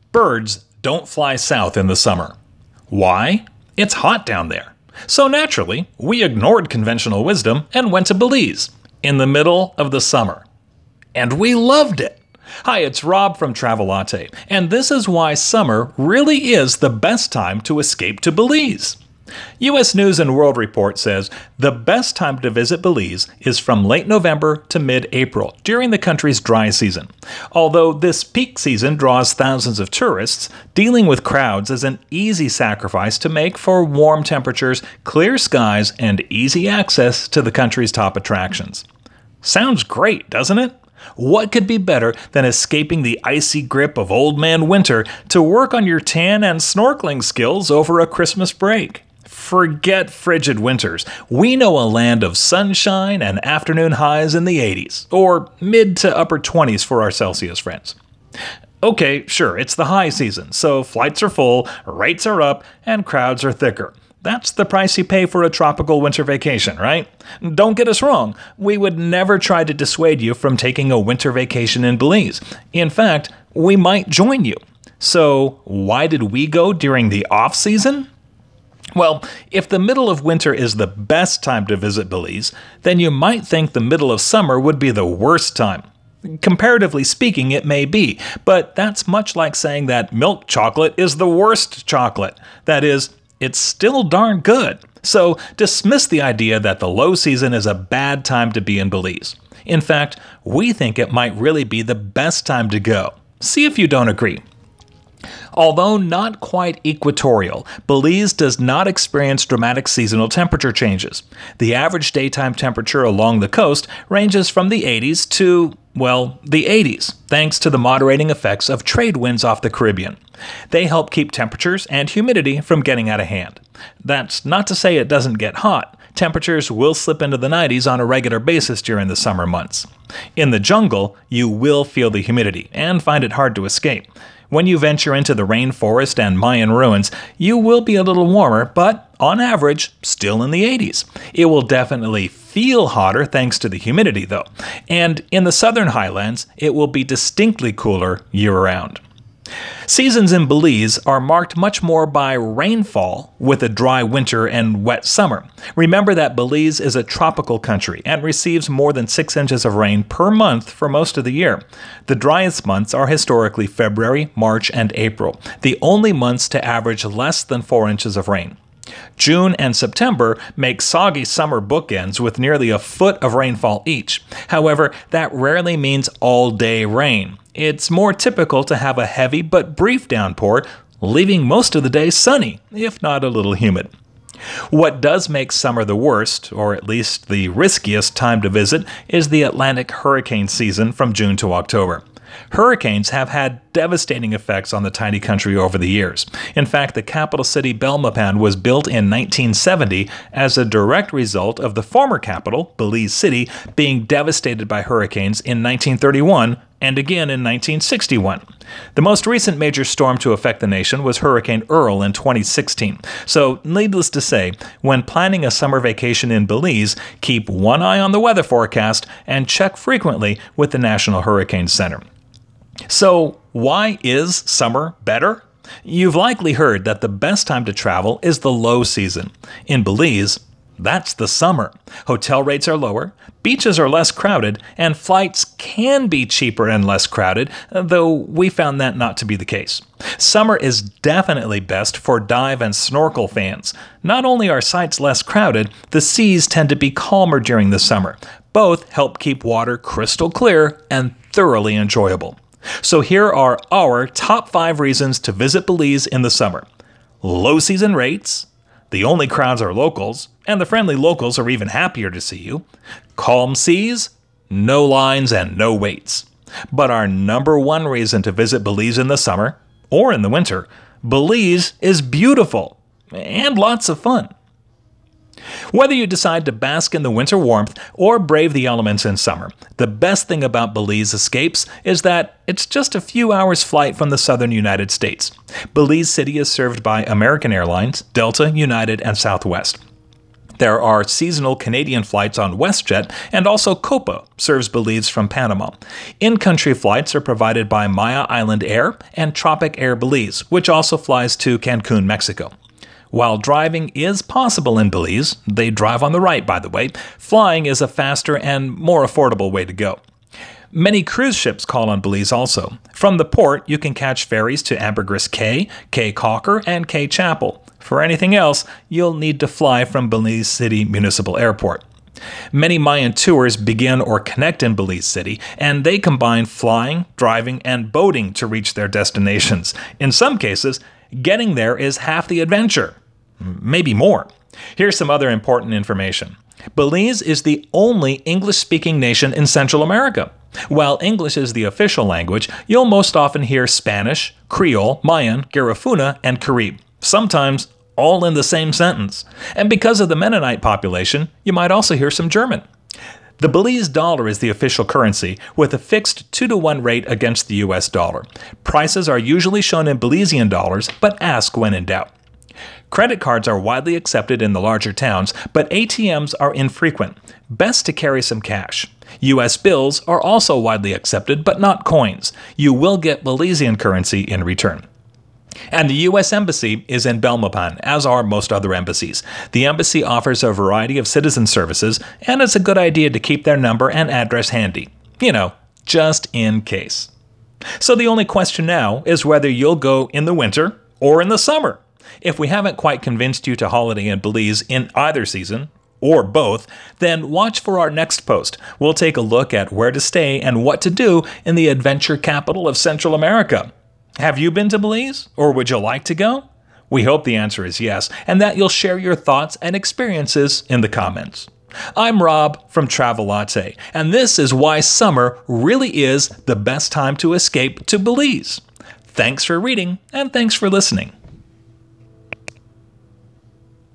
Birds don't fly south in the summer. Why? It's hot down there. So naturally, we ignored conventional wisdom and went to Belize in the middle of the summer. And we loved it. Hi, it's Rob from Travelate, and this is why summer really is the best time to escape to Belize. U.S. News & World Report says the best time to visit Belize is from late November to mid-April, during the country's dry season. Although this peak season draws thousands of tourists, dealing with crowds is an easy sacrifice to make for warm temperatures, clear skies, and easy access to the country's top attractions. Sounds great, doesn't it? What could be better than escaping the icy grip of Old Man Winter to work on your tan and snorkeling skills over a Christmas break? Forget frigid winters. We know a land of sunshine and afternoon highs in the 80s, or mid to upper 20s for our Celsius friends. Okay, sure, it's the high season, so flights are full, rates are up, and crowds are thicker. That's the price you pay for a tropical winter vacation, right? Don't get us wrong, we would never try to dissuade you from taking a winter vacation in Belize. In fact, we might join you. So, why did we go during the off-season? Well, if the middle of winter is the best time to visit Belize, then you might think the middle of summer would be the worst time. Comparatively speaking, it may be, but that's much like saying that milk chocolate is the worst chocolate. That is, it's still darn good. So dismiss the idea that the low season is a bad time to be in Belize. In fact, we think it might really be the best time to go. See if you don't agree. Although not quite equatorial, Belize does not experience dramatic seasonal temperature changes. The average daytime temperature along the coast ranges from the 80s to, well, the 80s, thanks to the moderating effects of trade winds off the Caribbean. They help keep temperatures and humidity from getting out of hand. That's not to say it doesn't get hot. Temperatures will slip into the 90s on a regular basis during the summer months. In the jungle, you will feel the humidity and find it hard to escape. When you venture into the rainforest and Mayan ruins, you will be a little warmer, but on average, still in the 80s. It will definitely feel hotter thanks to the humidity, though. And in the southern highlands, it will be distinctly cooler year-round. Seasons in Belize are marked much more by rainfall with a dry winter and wet summer. Remember that Belize is a tropical country and receives more than 6 inches of rain per month for most of the year. The driest months are historically February, March, and April, the only months to average less than 4 inches of rain. June and September make soggy summer bookends with nearly a foot of rainfall each. However, that rarely means all-day rain. It's more typical to have a heavy but brief downpour, leaving most of the day sunny, if not a little humid. What does make summer the worst, or at least the riskiest time to visit, is the Atlantic hurricane season from June to October. Hurricanes have had devastating effects on the tiny country over the years. In fact, the capital city Belmopan was built in 1970 as a direct result of the former capital, Belize City, being devastated by hurricanes in 1931 and again in 1961. The most recent major storm to affect the nation was Hurricane Earl in 2016. So, needless to say, when planning a summer vacation in Belize, keep one eye on the weather forecast and check frequently with the National Hurricane Center. So, why is summer better? You've likely heard that the best time to travel is the low season. In Belize, that's the summer. Hotel rates are lower, beaches are less crowded, and flights can be cheaper and less crowded, though we found that not to be the case. Summer is definitely best for dive and snorkel fans. Not only are sites less crowded, the seas tend to be calmer during the summer. Both help keep water crystal clear and thoroughly enjoyable. So here are our top 5 reasons to visit Belize in the summer. Low season rates, the only crowds are locals, and the friendly locals are even happier to see you. Calm seas, no lines, and no waits. But our number 1 reason to visit Belize in the summer, or in the winter, Belize is beautiful and lots of fun. Whether you decide to bask in the winter warmth or brave the elements in summer, the best thing about Belize escapes is that it's just a few hours' flight from the southern United States. Belize City is served by American Airlines, Delta, United, and Southwest. There are seasonal Canadian flights on WestJet, and also Copa serves Belize from Panama. In-country flights are provided by Maya Island Air and Tropic Air Belize, which also flies to Cancun, Mexico. While driving is possible in Belize, they drive on the right, by the way, flying is a faster and more affordable way to go. Many cruise ships call on Belize also. From the port, you can catch ferries to Ambergris Caye, Caye Caulker, and Caye Chapel. For anything else, you'll need to fly from Belize City Municipal Airport. Many Mayan tours begin or connect in Belize City, and they combine flying, driving, and boating to reach their destinations. In some cases, getting there is half the adventure. Maybe more. Here's some other important information. Belize is the only English-speaking nation in Central America. While English is the official language, you'll most often hear Spanish, Creole, Mayan, Garifuna, and Carib, sometimes all in the same sentence. And because of the Mennonite population, you might also hear some German. The Belize dollar is the official currency, with a fixed 2-to-1 rate against the US dollar. Prices are usually shown in Belizean dollars, but ask when in doubt. Credit cards are widely accepted in the larger towns, but ATMs are infrequent. Best to carry some cash. US bills are also widely accepted, but not coins. You will get Belizean currency in return. And the U.S. Embassy is in Belmopan, as are most other embassies. The embassy offers a variety of citizen services, and it's a good idea to keep their number and address handy. Just in case. So the only question now is whether you'll go in the winter or in the summer. If we haven't quite convinced you to holiday in Belize in either season, or both, then watch for our next post. We'll take a look at where to stay and what to do in the adventure capital of Central America. Have you been to Belize, or would you like to go? We hope the answer is yes, and that you'll share your thoughts and experiences in the comments. I'm Rob from Travelate, and this is why summer really is the best time to escape to Belize. Thanks for reading, and thanks for listening.